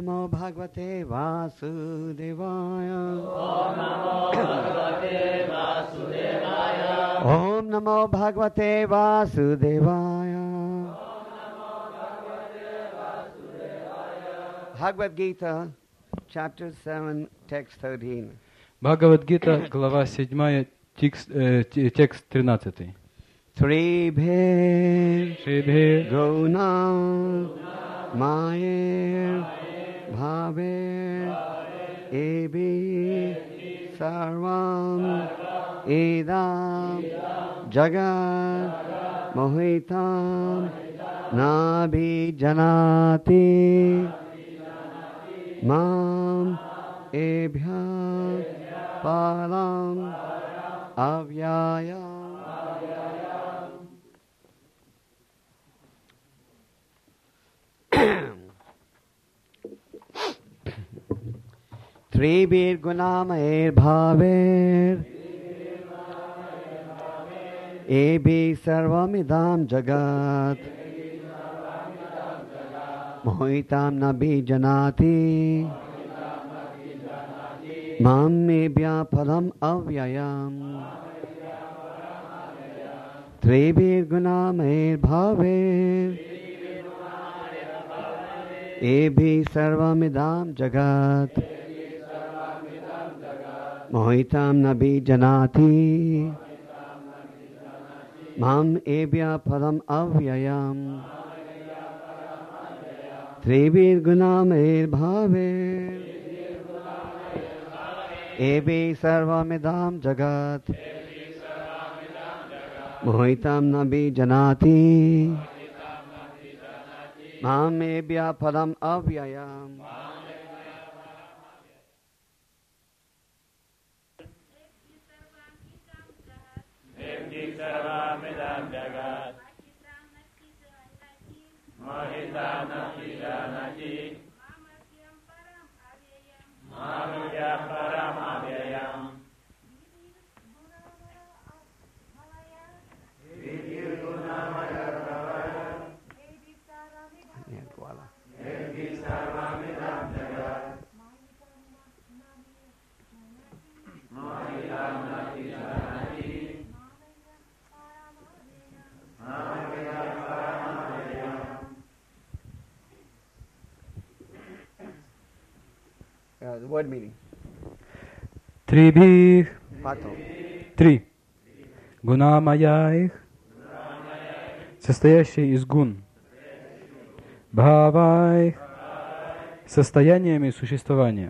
Namo Bhagavate Vasudevaya. Om Namo Bhagavate Vasudevaya. Bhagavad Gita, chapter 7, text 13. Бхагавад-гита, глава 7, текст 13. Tribhe Guna Mayer Bhave Ebi Sarvam Idam Jagat Mohitam Nabi Janati Mam Ebhya Param Avyayam. Tribir Gunamair Bhaver Ebi Sarvamidam Jagat Mohitam Nabi Janati Mamebhya Padam Avyayam. Tribir Gunamair Bhaver Ebi Sarvamidam Jagat Mohitam Nabi Janati Mam Ebhya Padam Avyayam. Tribir Gunamair Bhaver Ebi Sarvamidam Jagat Mohitam Nabi Janati Mam Ebhya Padam Avyayam. The word meaning. Трибих. Pato. 3. Гунамаяих, состоящие из гун. Бхавайх, состояниями существования.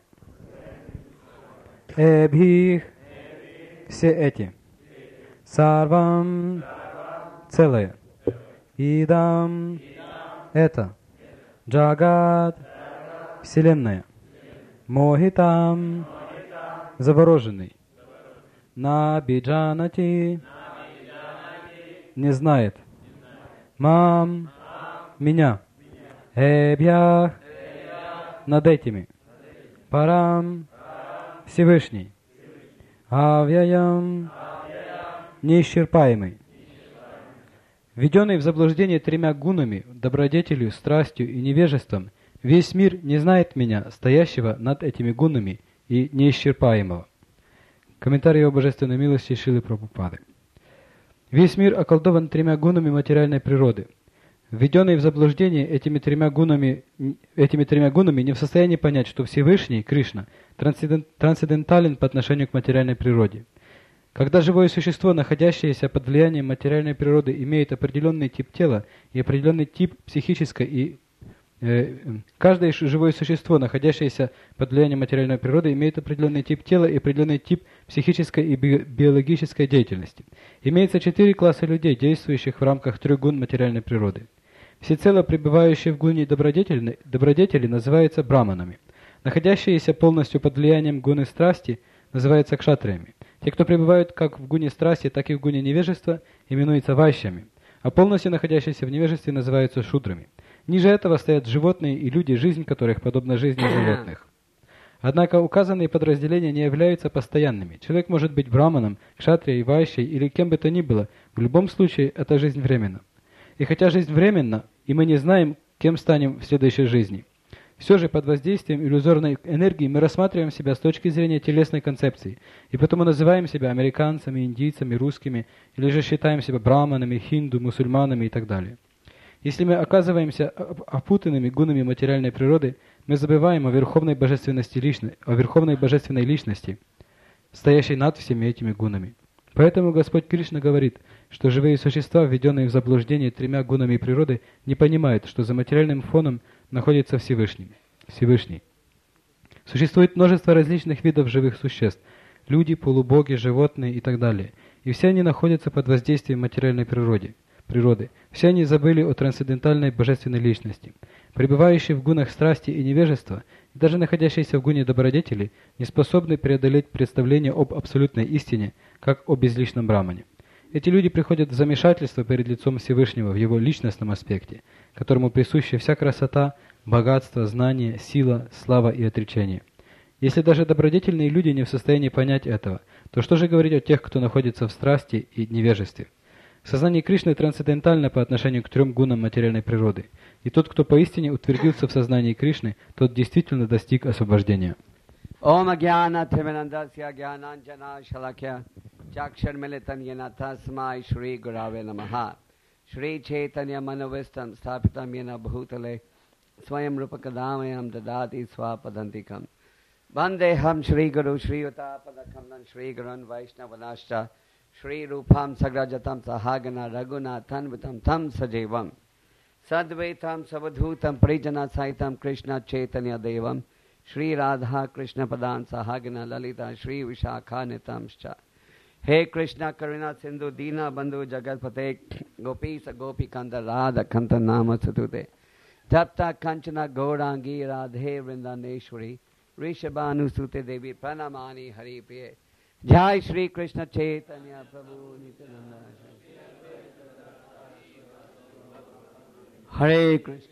Эбхих, все эти. Сарвам, целое. Идам, это. Джагат, вселенная. Мохитам, завороженный. Набиджанати, не знает. Мам, меня. Эбьях, над этими. Парам, Всевышний. Авьяям, неисчерпаемый. Введенный в заблуждение 3 гунами, добродетелью, страстью и невежеством, весь мир не знает меня, стоящего над этими гунами и неисчерпаемого. Комментарий о божественной милости Шрилы Прабхупады. Весь мир околдован 3 гунами материальной природы. Введенный в заблуждение этими тремя гунами не в состоянии понять, что Всевышний, Кришна, трансцендентален по отношению к материальной природе. Когда живое существо, находящееся под влиянием материальной природы, имеет определенный тип тела и определенный тип психической каждое живое существо, находящееся под влиянием материальной природы, имеет определенный тип тела и определенный тип психической и биологической деятельности. Имеется 4 класса людей, действующих в рамках 3 гун материальной природы. Всецело пребывающие в гуне добродетели называются браманами. Находящиеся полностью под влиянием гуны страсти называются кшатриями. Те, кто пребывают как в гуне страсти, так и в гуне невежества, именуются вайшьями, а полностью находящиеся в невежестве называются шудрами. Ниже этого стоят животные и люди, жизнь которых подобна жизни животных. Однако указанные подразделения не являются постоянными. Человек может быть браманом, кшатрией, вайшей или кем бы то ни было. В любом случае, эта жизнь временна. И хотя жизнь временна, и мы не знаем, кем станем в следующей жизни. Все же под воздействием иллюзорной энергии мы рассматриваем себя с точки зрения телесной концепции, и потому называем себя американцами, индийцами, русскими, или же считаем себя браманами, хинду, мусульманами и так далее. Если мы оказываемся опутанными гунами материальной природы, мы забываем о верховной божественной личности, стоящей над всеми этими гунами. Поэтому Господь Кришна говорит, что живые существа, введенные в заблуждение тремя гунами природы, не понимают, что за материальным фоном находится Всевышний. Существует множество различных видов живых существ – люди, полубоги, животные и так далее. И все они находятся под воздействием материальной природы. Все они забыли о трансцендентальной божественной личности. Пребывающие в гунах страсти и невежества, и даже находящиеся в гуне добродетели, не способны преодолеть представление об абсолютной истине, как о безличном брамане. Эти люди приходят в замешательство перед лицом Всевышнего в его личностном аспекте, которому присуща вся красота, богатство, знание, сила, слава и отречение. Если даже добродетельные люди не в состоянии понять этого, то что же говорить о тех, кто находится в страсти и невежестве? Сознание Кришны трансцендентально по отношению к трем гунам материальной природы, и тот, кто поистине утвердился в сознании Кришны, тот действительно достиг освобождения. Om Agyana Tivinandasya Gyananjana Shalakya Chakshar Militan Yena Tasmai Shri Gurave Namaha Shri Chaitanya Manovistam Stapitam Yena Bhutale Swayam Rupakadamayam Dadati Swapadantikam Vandeham Shri Guru Shri Uttapadakam Shri Gurun Vaishnavanashta Shri Rupam Sagrajatam Sahagana Raguna Tanvitam Tam Sajevam Sadvaitam Savadhutam Prijana Saitam Krishna Chaitanya Devam Shri Radha Krishna Padan Sahagana Lalita Shri Vishakha Nitamscha He Krishna Karuna Sindhu Dina Bandhu Jagatpate Gopi Sagopi Kanda Radha Kanta Nama Satute Tapta Kanchana Gaurangi Radhe Vrindaneshwari Rishabhanu Sute Devi Pranamani Hari Priye Jai Shri Krishna Chaitanya Prabhu Nityananda Hare Krishna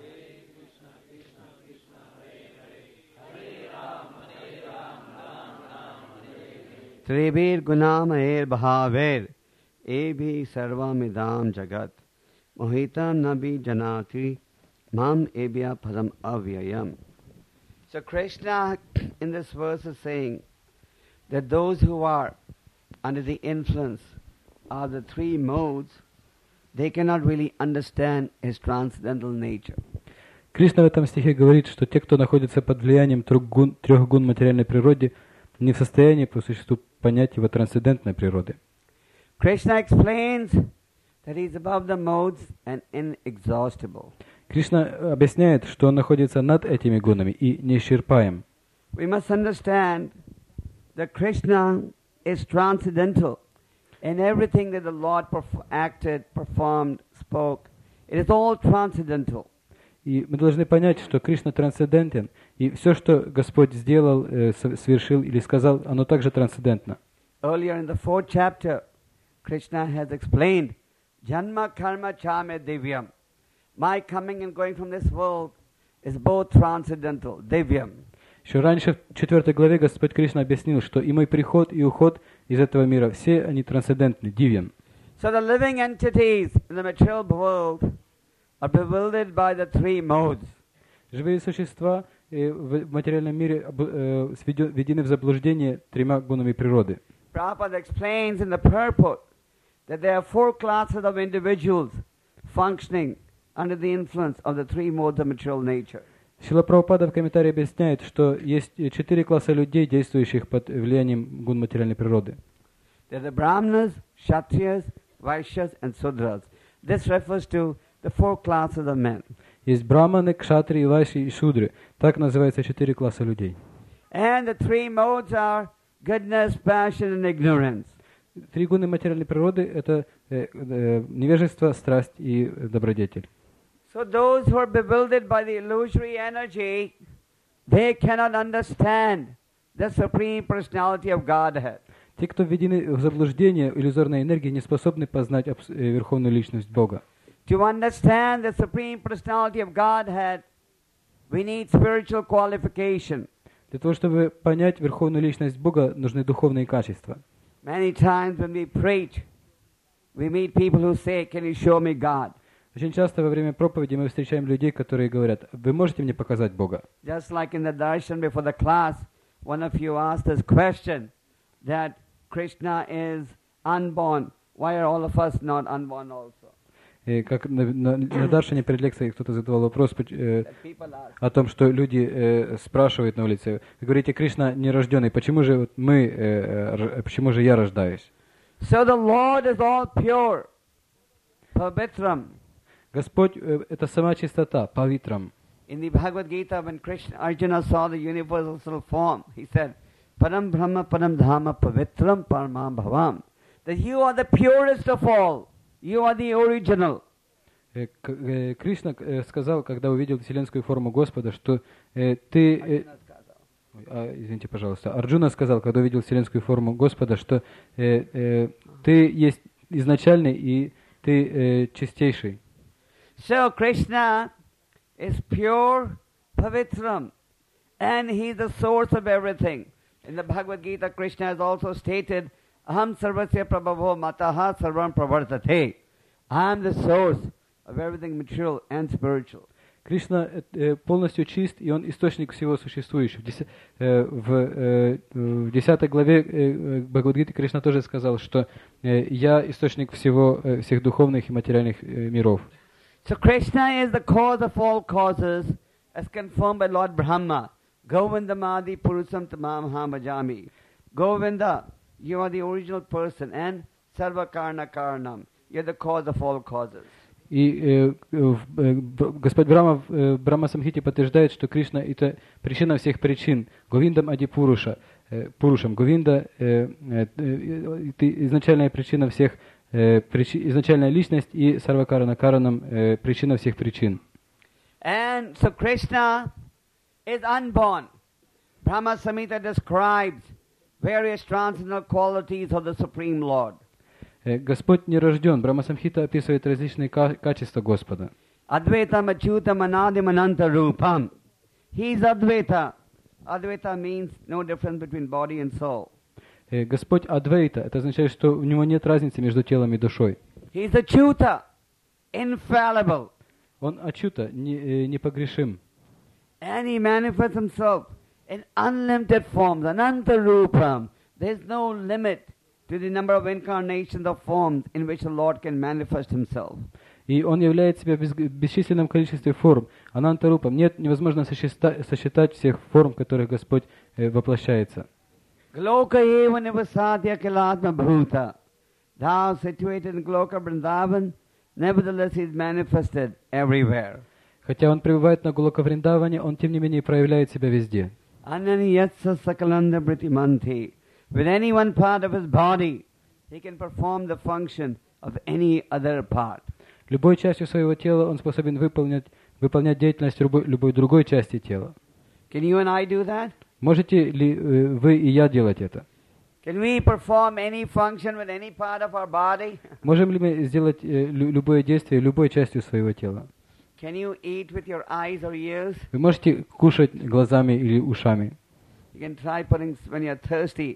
Tribir Gunam Air Bhaver Ebhi Sarvamidam Jagat Mohita Nabi Janati Mam Ebhya Padam Avyayam. So Krishna in this verse is saying that those who are under the influence of the three modes, they cannot really understand his transcendental nature. Кришна в этом стихе говорит, что те, кто находится под влиянием трех гун материальной природы, не в состоянии по существу понять его трансцендентной природы. Krishna explains that he is above the modes and inexhaustible. Кришна объясняет, что он находится над этими гунами и неисчерпаем. We must understand that Krishna is transcendental in everything that the Lord acted, performed, spoke. It is all transcendental. И мы должны понять, что Кришна трансцендентен, и все, что Господь сделал, совершил или сказал, оно также трансцендентно. Earlier in the 4th chapter, Krishna has explained, Janma karma chame divyam. My coming and going from this world is both transcendental, divyam. Еще раньше, в 4 главе, Господь Кришна объяснил, что и мой приход, и уход из этого мира, все они трансцендентны, дивьям. So the living entities in the material world are bewildered by the three modes. Живые существа в материальном мире введены в заблуждение тремя гунами природы. Prabhupada explains in the purport that there are 4 classes of individuals functioning under the influence of the three modes of material nature. Шрила Прабхупада в комментарии объясняет, что есть 4 класса людей, действующих под влиянием гун материальной природы. There are the Brahmanas, Kshatriyas, Vaishyas and Sudras. This refers to the 4 classes of men. Есть браманы, кшатрии, вайши и шудры. Так называются 4 класса людей. And the 3 modes are goodness, passion and ignorance. 3 гуны материальной природы — это невежество, страсть и добродетель. So those who are bewildered by the illusory energy, they cannot understand the Supreme Personality of Godhead. Те, кто введены в заблуждение иллюзорной энергии, не способны познать верховную личность Бога. To understand the Supreme Personality of Godhead, we need spiritual qualification. Для того, чтобы понять верховную личность Бога, нужны духовные качества. Many times when we preach, we meet people who say, "Can you show me God?" Очень часто во время проповеди мы встречаем людей, которые говорят: вы можете мне показать Бога? Just like in the darshan before the class, one of you asked this question that Krishna is unborn. Why are all of us not unborn also? И как на даршане перед лекцией кто-то задавал вопрос That people ask. о том, что люди спрашивают на улице: вы говорите, Кришна нерожденный, почему же вот почему же я рождаюсь? So the Lord is all pure, pavitram. Господь это сама чистота, павитрам. In the Bhagavad Gita, when Arjuna saw the universal form, he said, Param Brahma Param Dhama Pavitram Paramam Bhavam. That you are the purest of all. You are the original. Кришна сказал, когда увидел вселенскую форму Господа, что ты... Извините, пожалуйста. Арджуна сказал, когда увидел вселенскую форму Господа, что ты есть изначальный и ты чистейший. So Krishna is pure, pavitram, and he is the source of everything. In the Bhagavad Gita, Krishna has also stated, Aham sarvasya prabhavo mataha sarvam pravartate. I am the source of everything material and spiritual. Кришна полностью чист, и он источник всего существующего. В 10 главе Бхагавад-гиты Кришна тоже сказал, что я источник всех духовных и материальных миров. So Krishna is the cause of all causes, as confirmed by Lord Brahma. Govindamadi Purusam Tamam Hamajami. Govinda, you are the original person, and Sarva Karna Karanam. You are the cause of all causes. И Господь Брахма в Брахма-самхите подтверждает, что Кришна — это причина всех причин. Говиндам Ади Пурушам. Говинда — это изначальная причина всех, изначальная личность, и Сарвакарана Каранам — причина всех причин. And so Krishna is unborn. Brahma Samhita describes various transcendental qualities of the Supreme Lord. Господь не рожден. Брахма-самхита описывает различные качества Господа. Advaita Machuta Manadi Mananta Rupam. He is Advaita. Advaita means no difference between body and soul. Господь Адвейта. Это означает, что у него нет разницы между телом и душой. He is Achyuta, infallible. Он Ачута, непогрешим. And he manifests himself in unlimited forms, Ananta Rupam. There is no limit to the number of incarnations of forms in which the Lord can manifest himself. И он являет себя в бесчисленном количестве форм. Анантарупам. Невозможно сосчитать всех форм, в которых Господь воплощается. Gloka eva nivasatya kilatma bhuta. Thou situated in Gloka Vrindavan, nevertheless he is manifested everywhere. Хотя он пребывает на Голока Вриндаване, он тем не менее проявляет себя везде. Anani yatsa sakalanda britimanti. With any one part of his body, he can perform the function of any other part. Любой частью своего тела он способен выполнять деятельность любой другой части тела. Can you and I do that? Можете ли вы и я делать это? Can we perform any function with any part of our body? Можем ли мы сделать любое действие любой частью своего тела? Can you eat with your eyes or ears? Вы можете кушать глазами или ушами? You can try putting, when you're thirsty,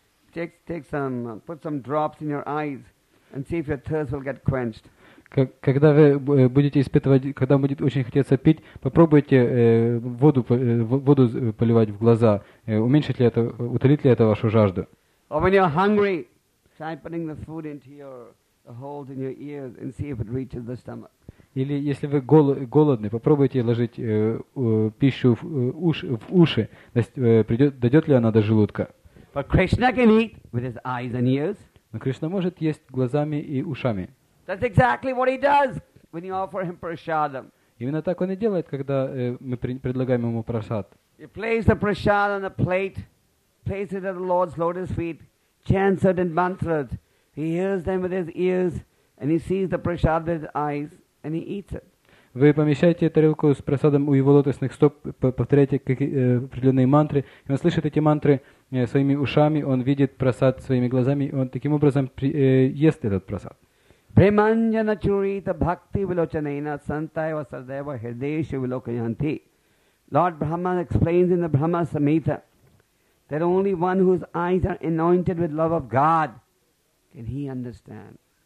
put some drops in your eyes and see if your thirst will get quenched. Когда вы будете испытывать, когда будет очень хотеться пить, попробуйте воду поливать в глаза. Уменьшит ли это, утолит ли это вашу жажду? Or when you're hungry, try putting the food into the holes in your ears and see if it reaches the stomach. Или если вы голодны, попробуйте ложить пищу в уши. Дойдет ли она до желудка? But Krishna can eat with his eyes and ears. Но Кришна может есть глазами и ушами. That's exactly what he does when you offer him prasadam. Именно так он и делает, когда мы предлагаем ему прасад. You place the prasad on a plate, place it at the Lord's lotus feet, chant certain mantras. He hears them with his ears, and he sees the prasad with his eyes, and he eats it. Вы помещаете тарелку с прасадом у его лотосных стоп, повторяете определенные мантры, и он слышит эти мантры своими ушами, он видит прасад своими глазами, и он таким образом ест этот прасад. Premanjana churita bhakti vilochanena santaiva sadeva hirdeshu vilokayanti. Lord Brahma explains in the Brahma Samhita that only one whose eyes are anointed with love of God can he understand.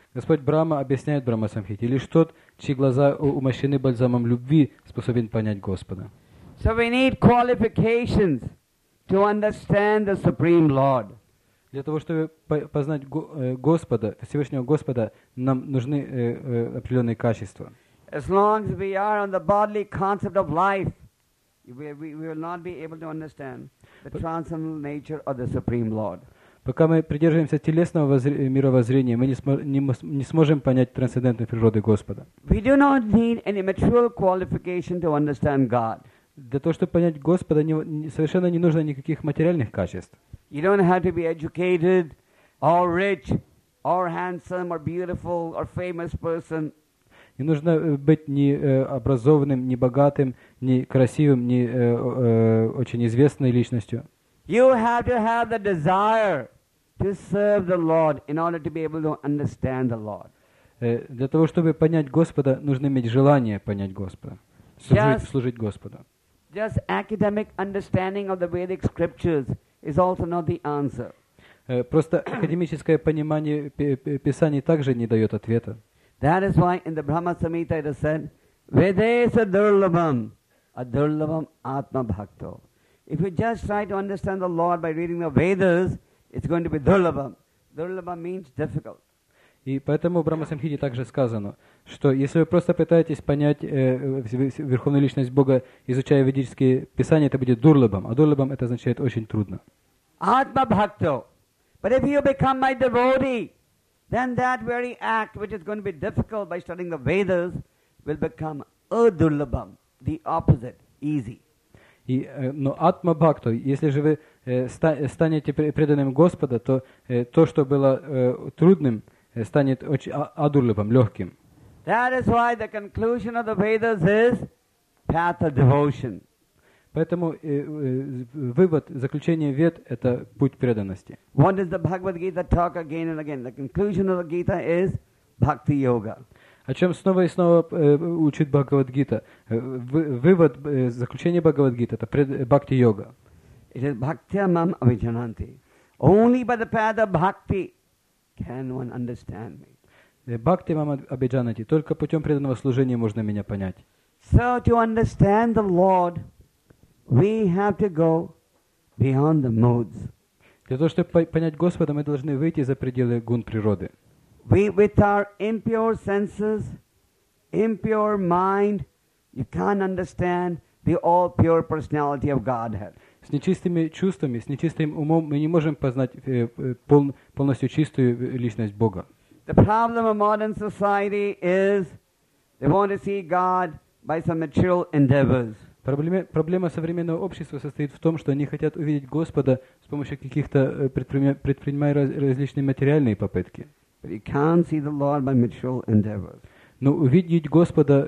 Господь Брахма объясняет Брахма Самхите: лишь тот, чьи глаза умощены бальзамом любви, способен понять Господа. So we need qualifications to understand the Supreme Lord. Для того, чтобы познать Господа, Всевышнего Господа, нам нужны определенные качества. As long as we are on the bodily concept of life, we will not be able to understand the transcendental nature of the Supreme Lord. Пока мы придерживаемся телесного мировоззрения, мы не сможем понять трансцендентной природы Господа. We do not need any material qualification to understand God. Для того, чтобы понять Господа, совершенно не нужно никаких материальных качеств. You don't have to be educated, or rich, or handsome, or beautiful, or famous person. Не нужно быть ни образованным, ни богатым, ни красивым, ни очень известной личностью. You have to have the desire to serve the Lord in order to be able to understand the Lord. Для того, чтобы понять Господа, нужно иметь желание понять Господа, служить Господу. Just academic understanding of the Vedic scriptures is also not the answer. Просто академическое понимание Писаний также не дает ответа. That is why in the Brahma Samhita it is said, Vedesa durlabham, adurlabham atma bhakto. If you just try to understand the Lord by reading the Vedas, it's going to be durlabham. Durlabham means difficult. И поэтому в Брахма Самхите также сказано, что если вы просто пытаетесь понять Верховную Личность Бога, изучая ведические писания, это будет дурлабам, а дурлабам это означает очень трудно. Atma bhakto. But if you become my devotee, then that very act which is going to be difficult by studying the Vedas will become adurlabham, the opposite, easy. Но атма бхакту, если же вы станете преданным Господа, то то, что было трудным, станет очень адурлабам, легким. That is why the conclusion of the Vedas is path of devotion. Поэтому вывод, заключение Вед — это путь преданности. What does the Bhagavad Gita talk again and again? The conclusion of the Gita is Bhakti Yoga. О чем снова и снова учит Бхагавад-гита. Вывод, заключение Бхагавад-гиты — это бхакти-йога. It is bhaktya mam avijananti. Only by the path of bhakti can one understand me. Бхакти мам абиджанати. Только путем преданного служения можно меня понять. So to understand the Lord, we have to go beyond the modes. Для того, чтобы понять Господа, мы должны выйти за пределы гун природы. We, with our impure senses, impure mind, you can't understand the all pure personality of Godhead. С нечистыми чувствами, с нечистым умом мы не можем познать полностью чистую личность Бога. The problem of modern society is they want to see God by some material endeavors. Проблема современного общества состоит в том, что они хотят увидеть Господа с помощью каких-то, предпринимая различные материальные попытки. But you can't see the Lord by material endeavors. Но увидеть Господа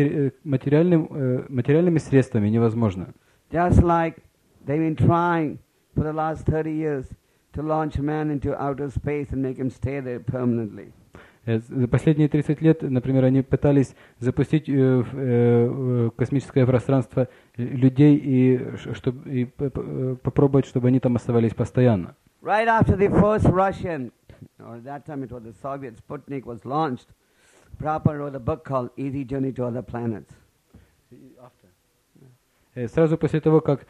материальными средствами невозможно. Just like they've been trying for the last 30 years to launch man into outer space and make him stay there permanently. За последние 30 лет, например, они пытались запустить в космическое пространство людей и попробовать, чтобы они там оставались постоянно. Right after the first Russian, or at that time it was the Soviet Sputnik, was launched, Prabhupada wrote a book called Easy Journey to Other Planets. Сразу после того, как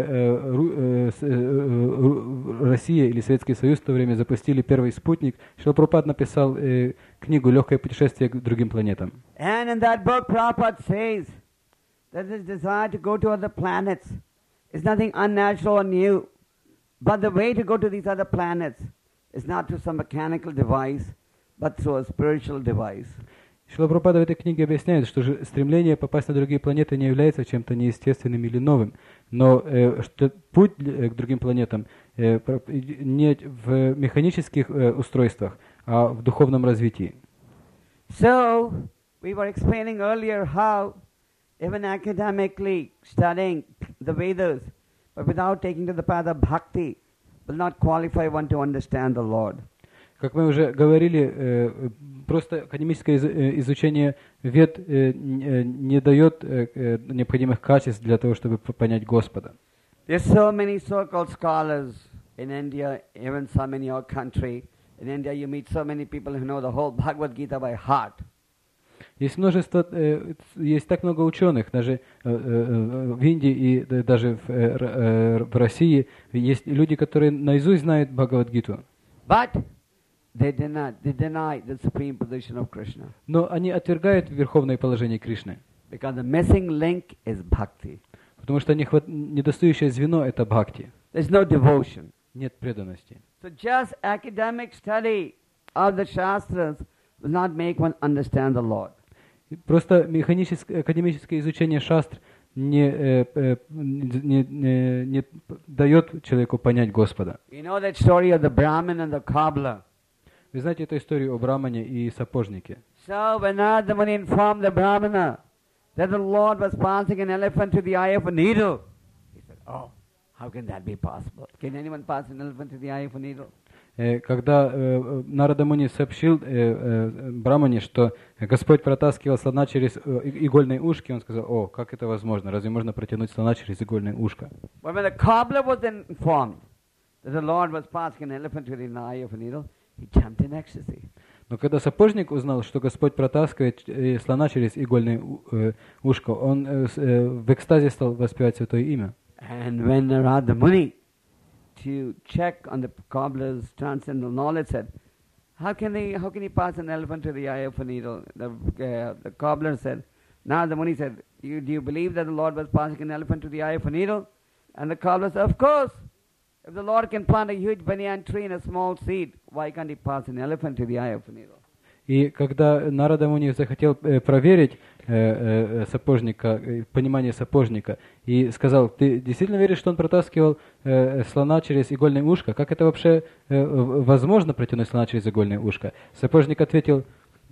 Россия или Советский Союз в то время запустили первый спутник, Шрила Прабхупада написал книгу «Легкое путешествие к другим планетам». And in that book, Prabhupada says that this desire to go to other planets is nothing unnatural or new. But the way to go to these other planets is not through some mechanical device, but through a spiritual device. Шрила Прабхупада в этой книге объясняет, что стремление попасть на другие планеты не является чем-то неестественным или новым, но что путь к другим планетам не в механических устройствах, а в духовном развитии. So, we were explaining earlier how even academically studying the Vedas, but without taking to the path of bhakti, will not qualify one to understand the Lord. Как мы уже говорили, просто академическое изучение Вед не дает необходимых качеств для того, чтобы понять Господа. There are so many so-called scholars in India, even some in your country, In India, you meet so many people who know the whole Bhagavad Gita by heart. Есть множество, есть так много ученых, даже в Индии и даже в России есть люди, которые наизусть знают Бхагавад-гиту. But they deny the supreme position of Krishna. Но они отвергают верховное положение Кришны. Because the missing link is bhakti. Потому что недостающее звено — это бхакти. There's no devotion. Нет преданности. So just academic study of the Shastras will not make one understand the Lord. Просто академическое изучение шастр не дает человеку понять Господа. You know that story of the Brahmin and the cobbler. Вы знаете эту историю о брамане и сапожнике? So when Narada Muni informed the Brahmana that the Lord was passing an elephant to the eye of a needle, he said, "Oh, how can that be possible? Can anyone pass an elephant to the eye of a needle?" Когда Нарада Муни сообщил Брамане, что Господь протаскивал слона через игольные ушки, он сказал: «О, как это возможно? Разве можно протянуть слона через игольное ушко?» But when the cobbler was then informed that the Lord was passing an elephant to the eye of a needle, he jumped in ecstasy. Но когда сапожник узнал, что Господь протаскивает слона через игольное ушко, он в экстазе стал воспевать Святое Имя. And when Narada Muni, to check on the cobbler's transcendental knowledge, said, how can he pass an elephant to the eye of a needle? The cobbler said, Narada Muni said, do you believe that the Lord was passing an elephant to the eye of a needle? And the cobbler said, of course. If the Lord can plant a huge banyan tree in a small seed, why can't he pass an elephant to the eye of a needle? И когда Нарада Муни захотел проверить сапожника, понимание сапожника, и сказал: ты действительно веришь, что он протаскивал слона через игольное ушко? Как это вообще возможно, протянуть слона через игольное ушко? Сапожник ответил: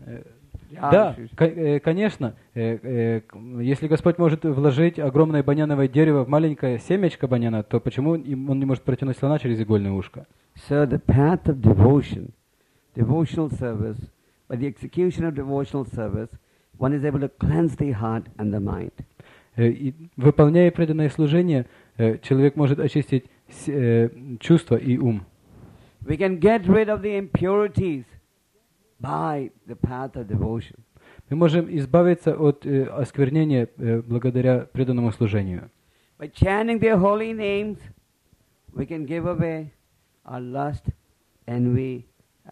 да, конечно, если Господь может вложить огромное баняновое дерево в маленькое семечко баняна, то почему он не может протянуть слона через игольное ушко? So the path of devotion, devotional service, by the execution of devotional service, one is able to cleanse the heart and the mind. Выполняя преданное служение, человек может очистить чувства и ум. We can get rid of the impurities by the path of devotion. Мы можем избавиться от осквернения благодаря преданному служению. By chanting their holy names, we can give away our lust, envy,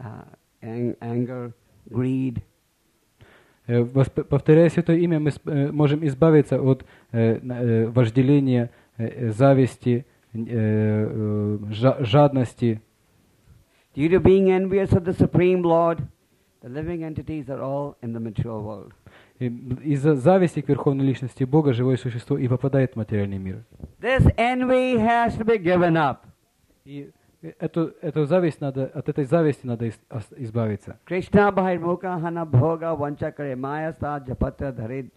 anger, greed. Повторяя Святое Имя, мы можем избавиться от вожделения, зависти, жадности. Due to being envious of the Supreme Lord, the living entities are all in the mature world. Из-за зависти к Верховной Личности Бога живое существо и попадает в материальный мир. This envy has to be given up. И эту зависть от этой зависти надо избавиться. Krishna bhai-mukha hana bhoga vancha kare maya stat japatya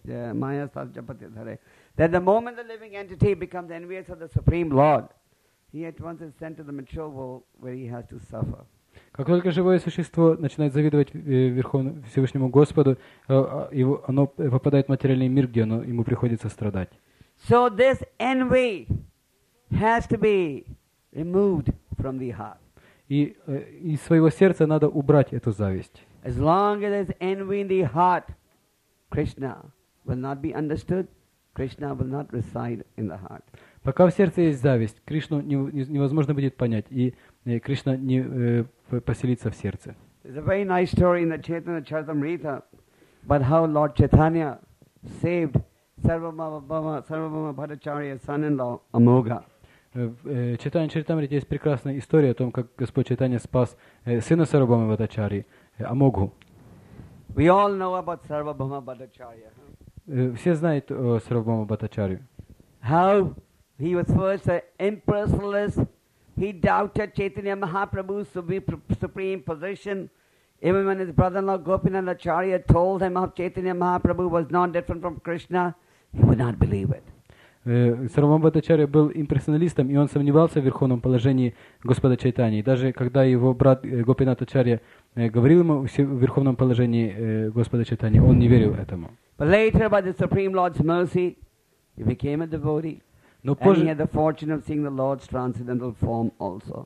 dhare. That the moment the living entity becomes envious of the Supreme Lord, he at once is sent to the mature world where he has to suffer. Как только живое существо начинает завидовать Всевышнему Господу, оно попадает в материальный мир, где ему приходится страдать. So this envy has to be removed from the heart. И из своего сердца надо убрать эту зависть. As long as there is envy in the heart, Krishna will not be understood. Krishna will not reside in the heart. Пока в сердце есть зависть, Кришну невозможно будет понять, и Кришна не поселится в сердце. There's a very nice story in the Chaitanya Charitamrita about how Lord Chaitanya saved Sarvabhauma Bhattacharya's son-in-law, Amogha. В Чайтанья Чаритамрите есть прекрасная история о том, как Господь Чайтанья спас сына Сарвабхаума Бхаттачарьи, Амогху. We all know about Sarvabhauma Bhattacharya. Все знают о Сарвабхаума Бхаттачарье. How he was first an impersonalist. He doubted Chaitanya Mahaprabhu's supreme position. Even when his brother-in-law Gopinath Acharya told him how Chaitanya Mahaprabhu was not different from Krishna, he would not believe it. Сарвабхаума Бхаттачарья был имперсоналистом, и он сомневался в верховном положении Господа Чайтаньи. И даже когда его брат Гопинат Ачарья говорил ему о верховном положении Господа Чайтаньи, он не верил этому. But later, by the Supreme Lord's mercy, he became a devotee. Но And he had the fortune of seeing the Lord's transcendental form also.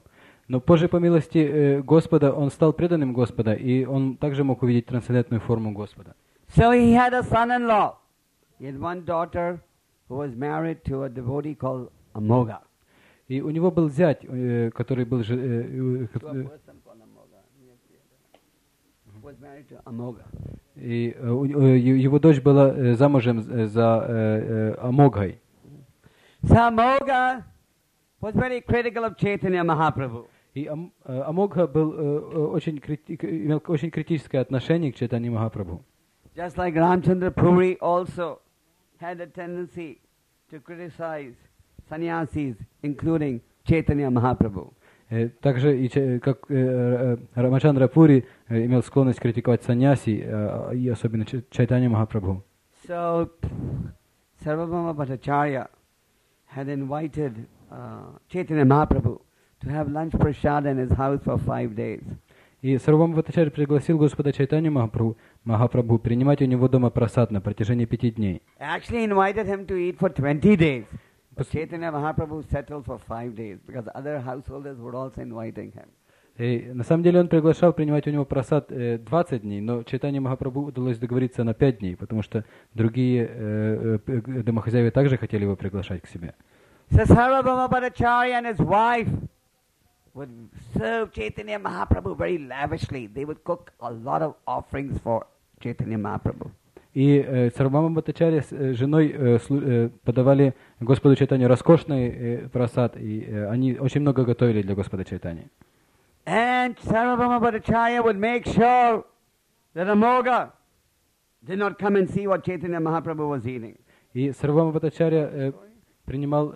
Но позже, по милости Господа, он стал преданным Господа, и он также мог увидеть трансцендентную форму Господа. So he had a son-in-law. He had one daughter who was married to a devotee called Amoga. И у него был зять, который был... To a person called Amoga. Who was married to Amoga. И его дочь была замужем за Амогой. So Amoga was very critical of Chaitanya Mahaprabhu. И Амогха был имел очень критическое отношение к Чайтанье Махапрабху. Just like Ramchandra Puri also had a tendency to criticize sannyasis, including Chaitanya Mahaprabhu. Также и как Рамачандра Пури имел склонность критиковать саньяси, и особенно Чайтанья Махапрабху. So Sarvabhauma Bhattacharya had invited Chaitanya Mahaprabhu to have lunch prasad in his house for 5 days. И Сарвабхаума Бхаттачарья пригласил Господа Чайтанью Махапрабху принимать у него дома прасад на протяжении 5 дней. Actually invited him to eat for 20 days. But Chaitanya Mahaprabhu settled for 5 days because other householders were also inviting him. И на самом деле он приглашал принимать у него прасад 20 дней, но Чайтанье Махапрабху удалось договориться на 5 дней, потому что другие домохозяева также хотели его приглашать к себе. So Sarvabhauma Bhattacharya and his wife would serve Chaitanya Mahaprabhu very lavishly. They would cook a lot of offerings for Chaitanya Mahaprabhu. И Сарвабхаума Бхаттачарья с женой подавали Господу Чайтанью роскошный прасад, и они очень много готовили для Господа Чайтаньи. And Sarvabhauma Bhattacharya would make sure that Amoga did not come and see what Chaitanya Mahaprabhu was eating. И Сарвабхаума Бхаттачарья принимал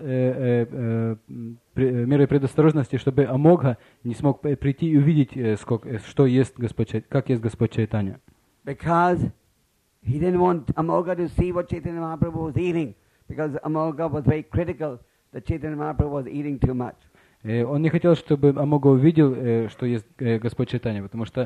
меры предосторожности, чтобы Амогха не смог прийти и увидеть, что ест Господь, как ест Господь Чайтанья. Because he didn't want Amoga to see what Chaitanya Mahaprabhu was eating, because Amoga was very critical that Chaitanya Mahaprabhu was eating too much. Он не хотел, чтобы Амогха увидел, что ест Господь Чайтанья, потому что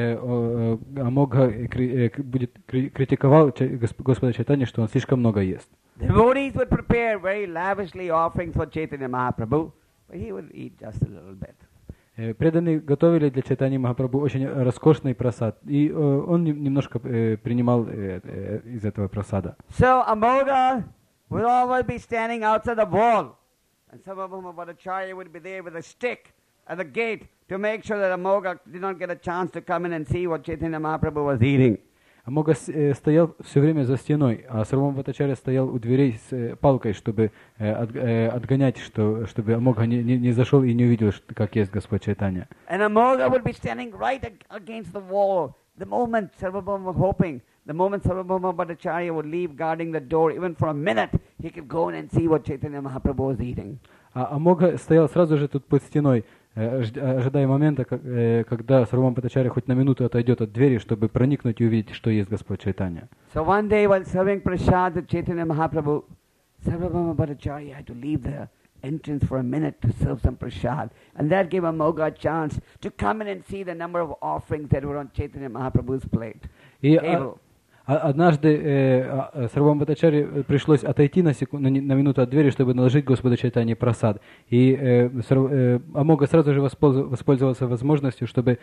Амогха будет критиковал Господа Чайтанья, что он слишком много ест. Devotees would prepare very lavishly offerings for Chaitanya Mahaprabhu, but he would eat just a little bit. Преданные готовили для Чайтаньи Махапрабху очень роскошный прасад, и он немножко принимал из этого прасада. So Amoga would always be standing outside the wall, and Sarvabhauma Bhattacharya would be there with a stick at the gate to make sure that Amoga did not get a chance to come in and see what Chaitanya Mahaprabhu was eating. Амогха стоял все время за стеной, а Сарвабхаума Бхаттачарья стоял у дверей с палкой, чтобы отгонять, чтобы Амогха не зашел и не увидел, как ест Господь Чайтанья. And Amoga would be standing right against the wall. The moment Sarvabhauma was hoping, the moment Sarvabhauma Bhattacharya would leave guarding the door, even for a minute, he could go in and see what Chaitanya Mahaprabhu was eating. А Амогха стоял сразу же тут под стеной, ожидая момента, когда Сарвабхаума Бхаттачарья хоть на минуту отойдет от двери, чтобы проникнуть и увидеть, что есть Господь Чайтанья. So one day while serving prasad to Chaitanya Mahaprabhu, Sarvabhauma Bhattacharya had to leave the entrance for a minute to serve some prasad. And that gave Amoga a chance to come in and see the number of offerings that were on Chaitanya Mahaprabhu's plate. Table. Однажды Сарвабхаума Бхаттачарье пришлось отойти на минуту от двери, чтобы наложить Господу Чайтанье прасад. И Амогха сразу же воспользовался возможностью, чтобы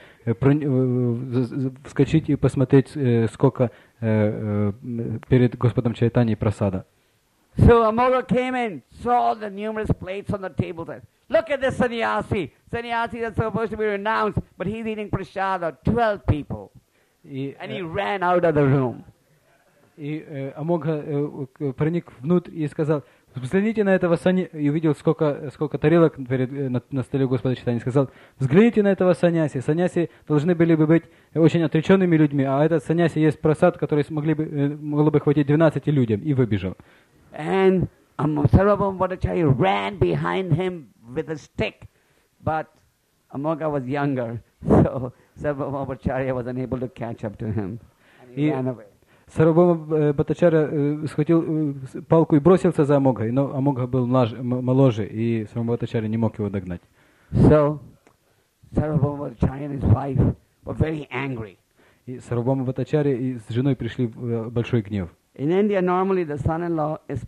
вскочить и посмотреть, сколько перед Господом Чайтаньей прасада. So Amoga came in, saw the numerous plates on the table. Said, "Look at this sannyasi. Sannyasi is supposed to be renounced, but he's eating prasad of 12 people." And he ran out of the room. И Амогха проник внутрь и сказал: взгляните на этого саньяси, и увидел, сколько тарелок на столе Господа Чайтаньи, сказал: взгляните на этого саньяси. Саньяси должны были бы быть очень отреченными людьми, а этот саньяси есть прасад, который могло бы хватить 12 людям, и выбежал. And Sarvabhauma Bhattacharya ran behind him with a stick, but Amogha was younger, so Sarvabhauma Bhattacharya was unable to catch up to him, and he ran away. Сарвабхаума Бхаттачарья схватил палку и бросился за Амогхой, но Амогха был моложе, и Сарвабхаума Бхаттачарья не мог его догнать. So Sarvabhauma Bhattacharya and his wife were very angry. И Сарвабхаума Бхаттачарья и с женой пришли в большой гнев. In India, normally the son-in-law is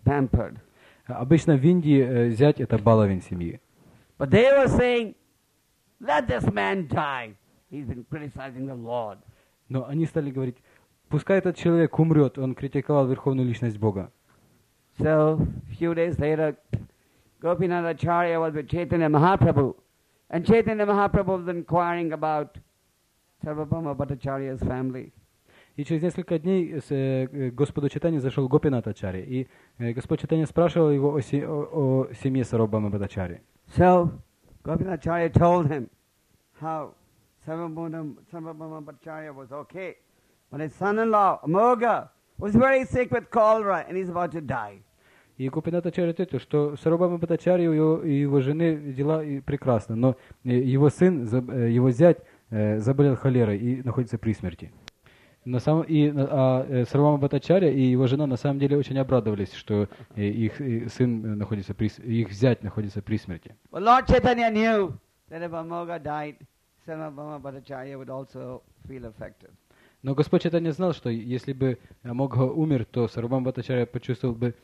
let this man die. He's been criticizing the Lord. Но они стали говорить, пускай этот человек умрет, он критиковал верховную личность Бога. So, few days later, Gopinath Acharya was with Chaitanya Mahaprabhu. And Chaitanya Mahaprabhu was inquiring about Sarvabhauma Bhattacharya's family. И через несколько дней Господу Чайтанье зашел Гопинат Ачарья, и Господь Чайтанья спрашивал его о семье Сарвабхаума Бхаттачарьи. So, Gopinath Acharya told him how Sarvabhauma Bhattacharya was okay, but his son-in-law, Amogha, was very sick with cholera and he's about to die. И Гопинат Ачарья ответил, что Сарвабхаума Бхаттачарьи и его жены дела прекрасны, но его сын, его зять заболел холерой и находится при смерти. Сарвабхаума Бхаттачарья и его жена на самом деле очень обрадовались, что их сын находится их зять находится при смерти. But Lord Chaitanya knew that if Amogha died, Sarvabhauma Bhattacharya would also feel affected. Но Господь Чайтанья знал, что если бы Амогха умер, то Сарвабхаума Бхаттачарья почувствовал бы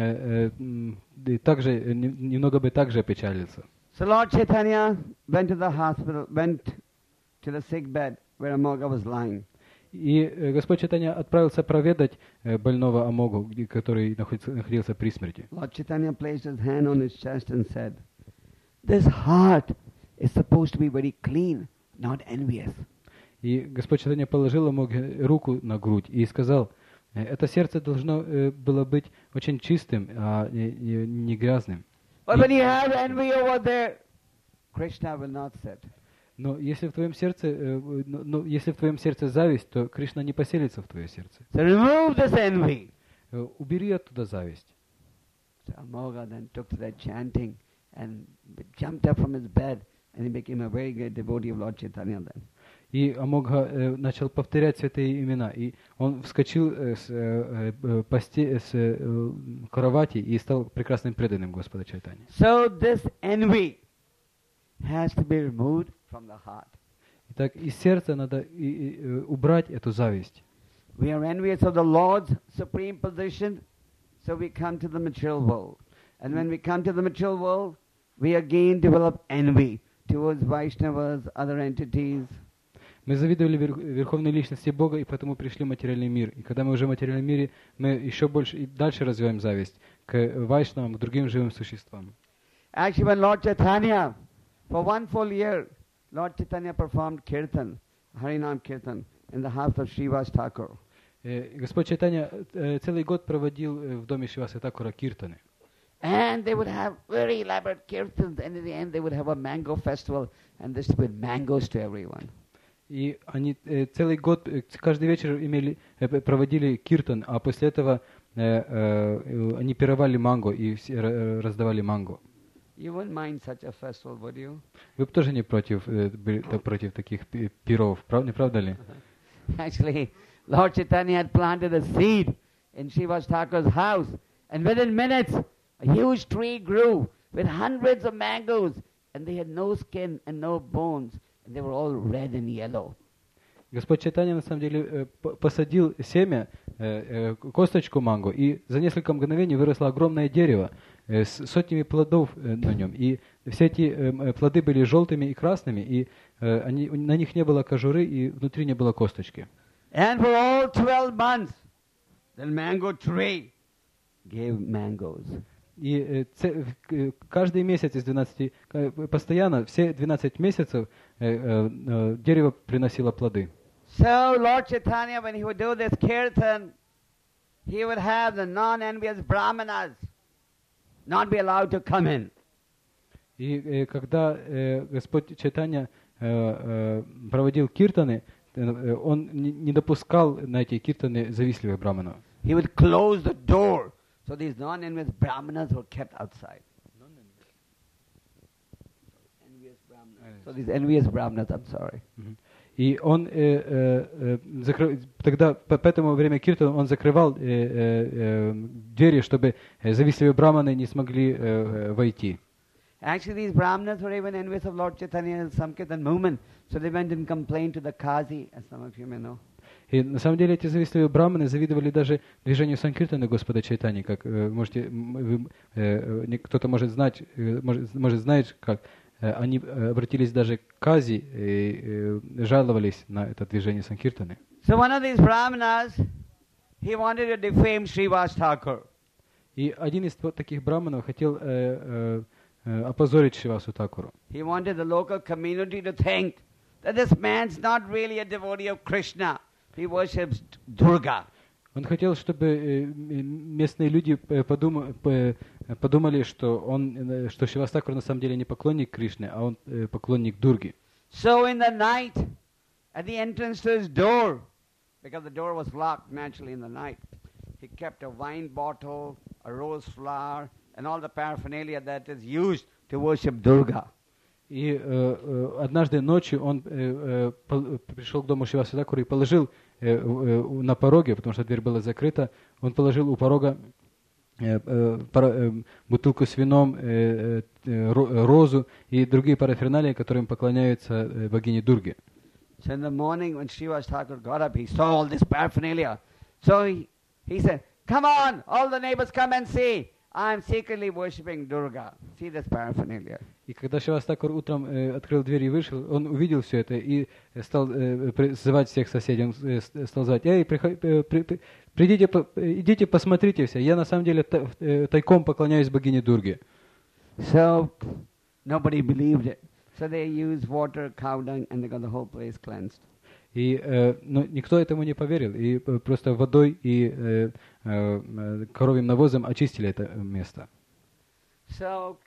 также немного бы также опечалился. So Lord Chaitanya went to the hospital, went to the sick bed where Amogha was lying. И Господь Чайтанья отправился проведать больного Амогу, который находился при смерти. Lord Chaitanya placed his hand on his chest and said, "This heart is supposed to be very clean, not envious." И Господь Чайтанья положил Амоге руку на грудь и сказал, это сердце должно было быть очень чистым, а не грязным. But when you have envy over there, Krishna will not sit. Но если в твоем сердце зависть, то Кришна не поселится в твое сердце. So remove this envy. Убери оттуда зависть. So Amogha then took to that chanting and jumped up from his bed and he became a very great devotee of Lord Chaitanya then. И Амогха начал повторять святые имена, и он вскочил с кровати и стал прекрасным преданным Господа Чайтаньи. So this envy has to be removed from the heart. Итак, из сердца надо убрать эту зависть. We are envious of the Lord's supreme position, so we come to the material world. And when we come to the material world, we again develop envy towards Vaishnavas, other entities. Мы завидовали верховной личности Бога, и поэтому пришли в материальный мир. И когда мы уже в материальном мире, мы еще больше и дальше развиваем зависть к вайшнавам, к другим живым существам. Actually, when Lord Chaitanya, for 1 full year, Lord Chaitanya performed kirtan, Harinam kirtan, in the house of Srivas Thakur. Господь Чайтанья целый год проводил в доме Шриваса Такура киртаны. And they would have very elaborate kirtans, and in the end they would have a mango festival and distribute mangoes to everyone. И они целый год, каждый вечер проводили киртан, а после этого они пировали манго и раздавали манго. You wouldn't mind such a festival, would you? Вы бы тоже не против таких пиров, не правда ли? Actually, Lord Chaitanya had planted a seed in Srivas Thakur's house, and within minutes, a huge tree grew with hundreds of mangoes, and they had no skin and no bones, and they were all red and yellow. Господь Чайтанья на самом деле посадил семя, косточку манго, и за несколько мгновений выросло огромное дерево с сотнями плодов на нем. И все эти плоды были желтыми и красными, и на них не было кожуры, и внутри не было косточки. And for all 12 months, the mango tree gave mangoes. И каждый месяц из 12, постоянно, все 12 месяцев дерево приносило плоды. So Lord Chaitanya, when he would do this kirtan, he would have the non-envious brahmanas not be allowed to come in. И когда Господь Чайтанья проводил киртаны, он не допускал на эти киртаны завистливых браманов. He would close the door, so these non-envious brahmanas were kept outside. Envious brahmanas. So these envious brahmanas, I'm sorry. И он тогда по этому время киртана он закрывал двери, чтобы завистливые браманы не смогли войти. Actually, these brahmanas were even envious of Lord Chaitanya's Sankirtan movement, so they went and complained to the Qazi, as some of you may know. И на самом деле эти завистливые браманы завидовали даже движению Санкиртана Господа Чайтаньи, как можете, кто-то может знать, как они обратились даже к Кази и жаловались на это движение Санкиртаны. So one of these brahmanas, he wanted to defame Srivas Thakur. И один из таких браманов хотел опозорить Шривасу Такуру. He wanted the local community to think that this man's not really a devotee of Krishna. He worships Durga. Он хотел, чтобы местные люди подумали, что Шривас Такур на самом деле не поклонник Кришны, а он поклонник Дурги. So in the night, at the entrance to his door, because the door was locked naturally in the night, he kept a wine bottle, a rose flower, and all the paraphernalia that is used to worship Durga. И однажды ночью он пришел к дому Шриваса Такура и положил на пороге, потому что дверь была закрыта, он положил у порога бутылку с вином, розу и другие параферналии, которым поклоняются богине Дурге. So in the morning when Srivas Thakur got up, he saw all this paraphernalia. So he said, "Come on, all the neighbors come and see. I'm secretly worshipping Durga. See this paraphernalia." И когда Шривас Такур утром открыл дверь и вышел, он увидел все это и стал звать всех соседей. Он стал звать: «Эй, придите, идите, посмотрите все. Я на самом деле тайком поклоняюсь богине Дурге». So nobody believed it. So they used water, cow dung, and they got the whole place cleansed. И никто этому не поверил. И просто водой и коровьим навозом очистили это место. So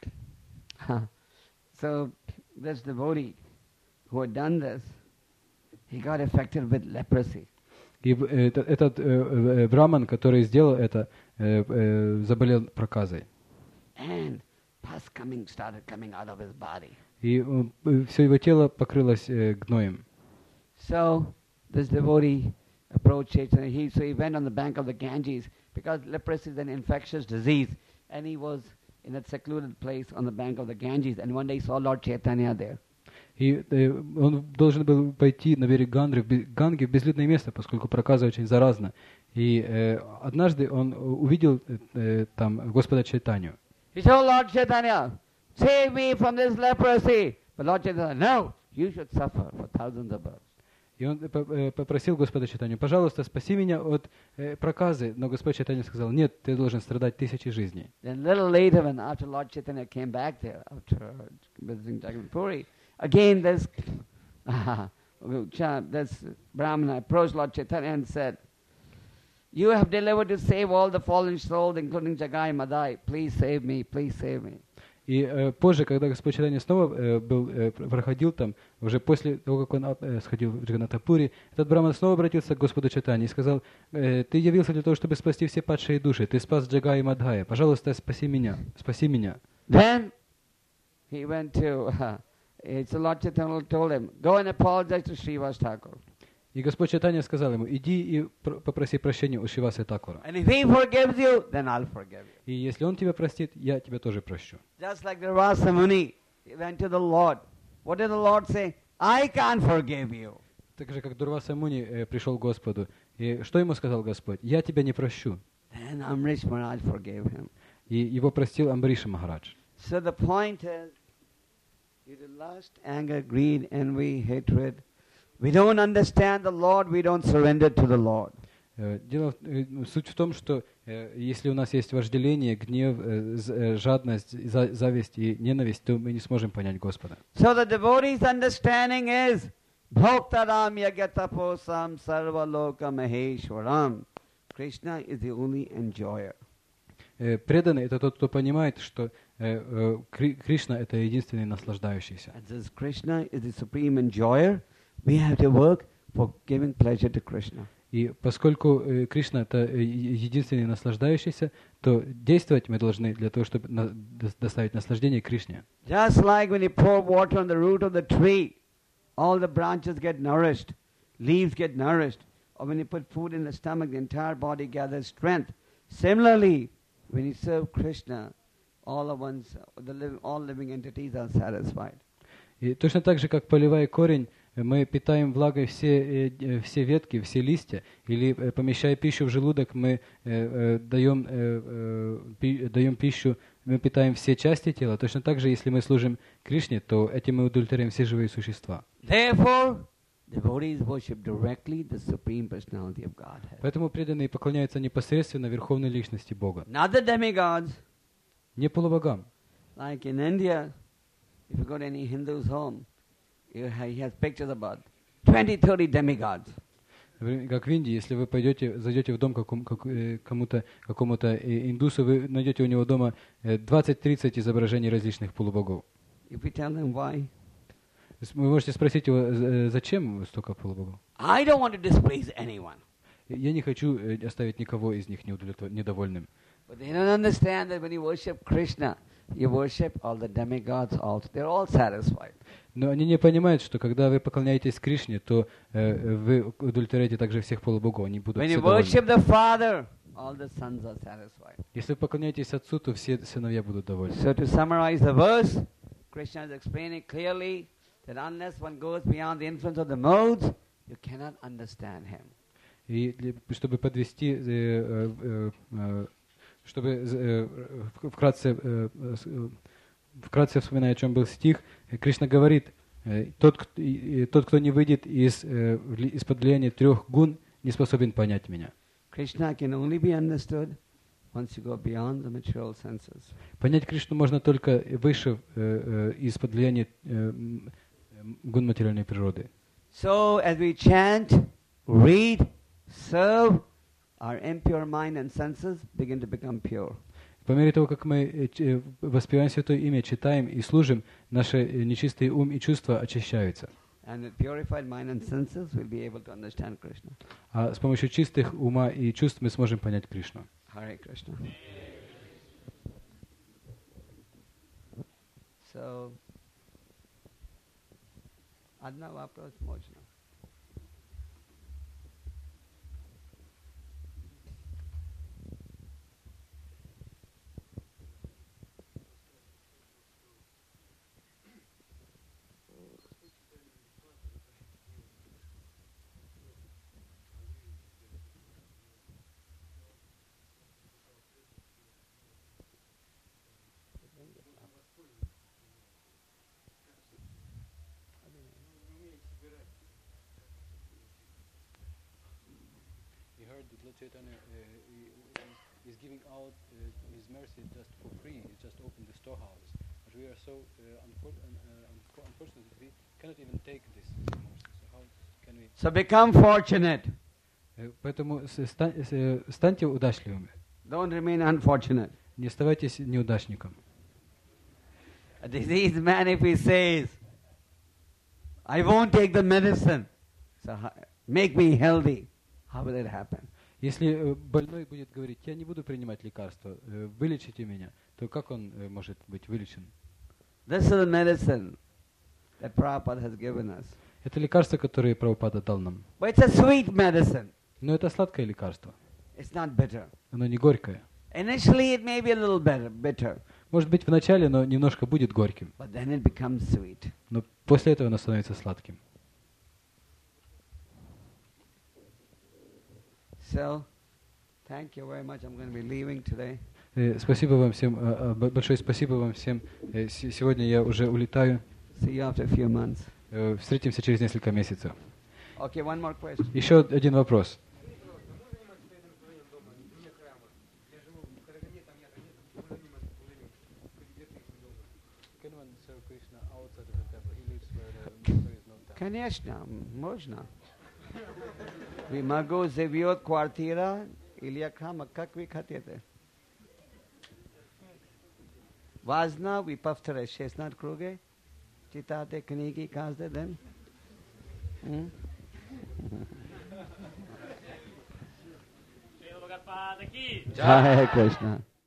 this devotee who had done this, he got affected with leprosy. И этот браман, который сделал это, заболел проказой. And pus started coming out of his body. И все его тело покрылось гноем. So this devotee approached Chaitanya. So he went on the bank of the Ganges because leprosy is an infectious disease, and he was in a secluded place on the bank of the Ganges. And one day he saw Lord Chaitanya there. И он должен был пойти на берег Ганги в безлюдное место, поскольку проказа очень заразна. И однажды он увидел там Господа Чайтанью. He told Lord Chaitanya, "Save me from this leprosy." But Lord Chaitanya, "No, you should suffer for thousands of births." И он попросил Господа Чайтанью: «Пожалуйста, спаси меня от проказы». Но Господь Чайтанья сказал: «Нет, ты должен страдать 1000 жизней». Then a little later, when after Lord Chaitanya came back there, after visiting Jagannath Puri, again this Brahmana approached Lord Chaitanya and said, "You have delivered to save all the fallen souls, including Jagai Madai. Please save me, please save me." И позже, когда Господь Чайтанья снова проходил там, уже после того, как он сходил в Джаганнатапури, этот браман снова обратился к Господу Чайтанье и сказал: «Ты явился для того, чтобы спасти все падшие души. Ты спас Джагай и Мадхая. Пожалуйста, спаси меня, спаси меня». Then he went to, so Lord Chaitanya told him, "Go and apologize to Srivas Thakur." И Господь Чайтанья сказал ему: «Иди и попроси прощения у Шривасы Такура. And if he forgives you, then I'll forgive you." И если он тебя простит, я тебя тоже прощу». Just like Durvasa Muni, he went to the Lord. What did the Lord say? "I can't forgive you." Так же, как Дурваса Муни пришел к Господу. И что ему сказал Господь? «Я тебя не прощу». Then Amrish Maharaj forgave him. И его простил Амбариша Махарадж. So the point is, due to lust, anger, greed, envy, hatred, we don't understand the Lord, we don't surrender to the Lord. Суть в том, что если у нас есть вожделение, гнев, жадность, зависть и ненависть, то мы не сможем понять Господа. So the devotee's understanding is Bhoktaram Yagataposam Sarvaloka Maheshwaram. Krishna is the only enjoyer. Преданный — это тот, кто понимает, что Кришна — это единственный наслаждающийся. And since Krishna is the supreme enjoyer, we have to work for giving pleasure to Krishna. И поскольку Кришна — это единственный наслаждающийся, то действовать мы должны для того, чтобы доставить наслаждение Кришне. Just like when you pour water on the root of the tree, all the branches get nourished, leaves get nourished. Or when you put food in the stomach, the entire body gathers strength. Similarly, when you serve Krishna, all living entities are satisfied. И точно так же, как поливая корень, мы питаем влагой все ветки, все листья, или помещая пищу в желудок, мы даем пищу мы питаем все части тела, точно так же, если мы служим Кришне, то этим мы удовлетворяем все живые существа. Therefore, devotees worship directly the Supreme Personality of Godhead. Поэтому преданные поклоняются непосредственно Верховной Личности Бога, Not the demigods. не полубогам. Like in India, if you go to any Hindu's home, he has pictures about 20-30 demigods. Например, как в Индии, если вы зайдете в дом какому-то индусу, вы найдете у него дома 20-30 изображений различных полубогов. If we tell them why, Вы можете спросить его, зачем столько полубогов? I don't want to displease anyone. Я не хочу оставить никого из них недовольным. But they don't understand that when you worship Krishna, you worship all the demigods also. They're all satisfied. Но они не понимают, что когда вы поклоняетесь Кришне, то вы удовлетворяете также всех полубогов, они будут When все you довольны. worship the Father, all the sons are satisfied. Если вы поклоняетесь Отцу, то все сыновья будут довольны. So to summarize the verse, Krishna is explaining clearly that unless one goes beyond the influence of the modes, you cannot understand him. И чтобы подвести, чтобы вкратце вспоминая, о чем был стих, Кришна говорит, тот, кто не выйдет из-под влияния 3 гун, не способен понять меня. Krishna can only be understood once you go beyond the material senses. Понять Кришну можно только выше из-под влияния гун материальной природы. So as we chant, read, serve, our impure mind and senses begin to become pure. По мере того, как мы воспеваем Святое Имя, читаем и служим, наши нечистые ум и чувства очищаются. And with purified mind and senses, we'll be able to understand Krishna. А с помощью чистых ума и чувств мы сможем понять Кришну. Hare Krishna. So, одна вопрос можно. We heard that Lord Chaitanya is giving out his mercy just for free. He just opened the storehouse. But we are so unfortunate that we cannot even take this mercy. So how can we? So become fortunate. Поэтому станьте удачливыми. Don't remain unfortunate. Не оставайтесь неудачником. A diseased man, if he says, I won't take the medicine, so make me healthy, how will it happen? Если больной будет говорить, я не буду принимать лекарства, вылечите меня, то как он может быть вылечен? This is the medicine that Prabhupada has given us. Это лекарство, которое Прабхупада дал нам. But it's a sweet medicine. Но это сладкое лекарство. It's not bitter. Оно не горькое. Initially it may be a little bitter, Может быть, в начале, но немножко будет горьким. but then it becomes sweet. Но после этого оно становится сладким. So, thank you very much. I'm going to be leaving today. Спасибо вам всем, большое спасибо вам всем. Сегодня я уже улетаю. See you after a few months. Встретимся через несколько месяцев. Okay, one more question. Еще один вопрос. Конечно, можно. We могу живет квартира или храм, как вы хотите. Важно, вы повторяете 16 кругов, читайте книги каждый день. Jai Krishna.